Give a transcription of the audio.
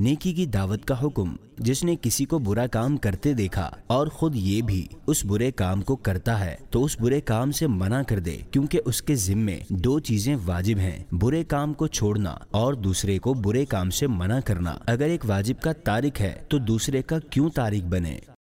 नेकी की दावत का हुक्म। जिसने किसी को बुरा काम करते देखा और खुद ये भी उस बुरे काम को करता है तो उस बुरे काम से मना कर दे, क्योंकि उसके जिम्मे दो चीजें वाजिब हैं, बुरे काम को छोड़ना और दूसरे को बुरे काम से मना करना। अगर एक वाजिब का तारिक है तो दूसरे का क्यों तारिक बने।